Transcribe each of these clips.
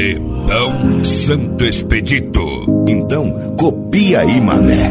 Paredão Santo Expedito. Então, copia aí, mané.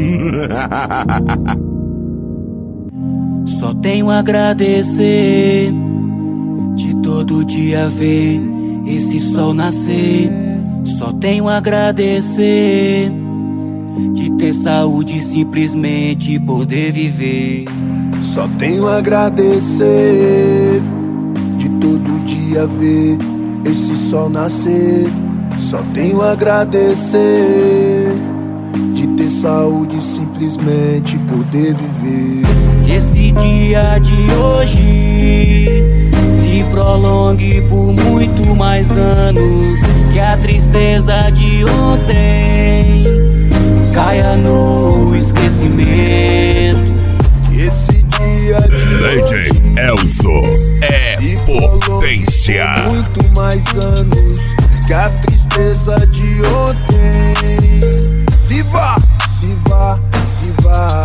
Só tenho a agradecer de todo dia ver esse sol nascer. Só tenho a agradecer de ter saúde e simplesmente poder viver. Só tenho a agradecer de todo dia ver esse sol nascer. Só tenho a agradecer de ter saúde e simplesmente poder viver. Esse dia de hoje se prolongue por muito mais anos, que a tristeza de ontem caia no esquecimento. Esse dia de DJ hoje Elzo é se prolongue potência. por muito mais anos, que a tristeza de ontem se vá, se vá, se vá.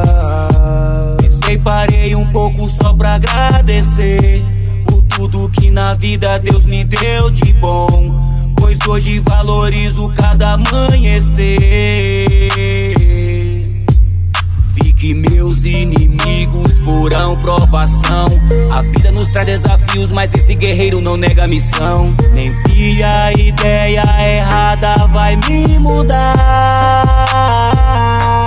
Parei um pouco só pra agradecer por tudo que na vida Deus me deu de bom, pois hoje valorizo cada amanhecer. Vi que meus inimigos foram provação. A vida nos traz desafios, mas esse guerreiro não nega a missão. Nem que a ideia errada vai me mudar.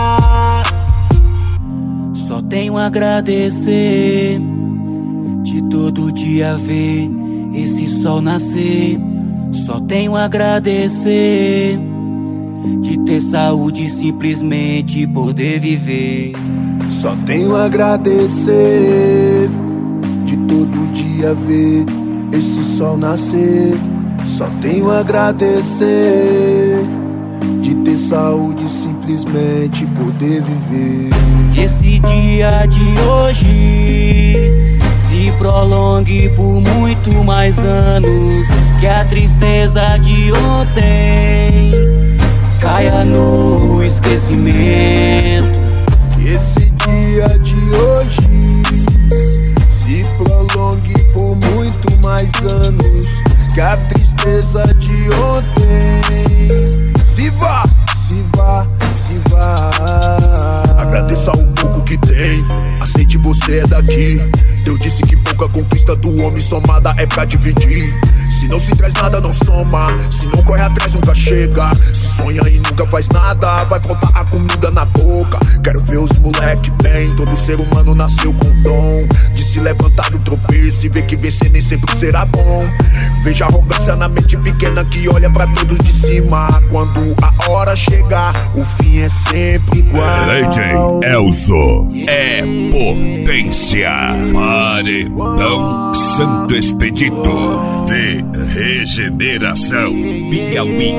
Só tenho a agradecer de todo dia ver esse sol nascer. Só tenho a agradecer de ter saúde e simplesmente poder viver. Só tenho a agradecer de todo dia ver esse sol nascer. Só tenho a agradecer de ter saúde e simplesmente poder viver. Esse dia de hoje se prolongue por muito mais anos, que a tristeza de ontem caia no esquecimento. Esse dia de hoje se prolongue por muito mais anos, que a tristeza de ontem se vá, se vá, se vá. Agradeça o pouco que tem, aceite você é daqui. Deus disse que pouca conquista do homem somada é pra dividir. Se não se traz nada, não soma. Se não corre atrás, nunca chega. Se sonha e nunca faz nada, vai faltar a comida na boca. Quero ver os moleque bem. Todo ser humano nasceu com dom de se levantar do tropeço e ver que vencer nem sempre será bom. Veja a arrogância na mente pequena que olha pra todos de cima. Quando a hora chegar, o fim é sempre igual. DJ Elzo é potência. Paredão Santo Expedito de Regeneração Piauí.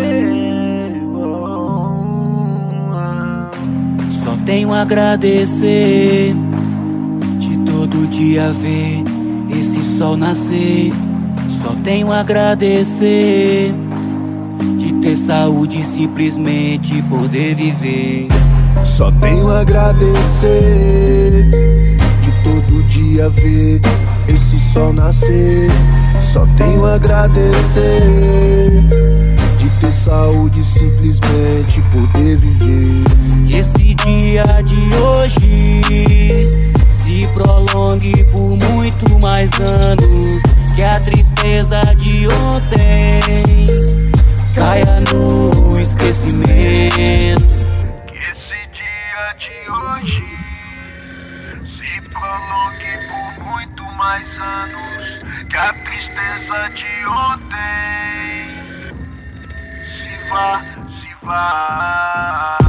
Só tenho a agradecer de todo dia ver esse sol nascer. Só tenho a agradecer de ter saúde e simplesmente poder viver. Só tenho a agradecer de todo dia ver esse sol nascer. Só tenho a agradecer de ter saúde e simplesmente poder viver. Esse dia de hoje se prolongue por muito mais anos, que a tristeza de ontem caia no esquecimento. Esse dia de hoje se prolongue por muito mais anos, que a tristeza de ontem se vá, se vá.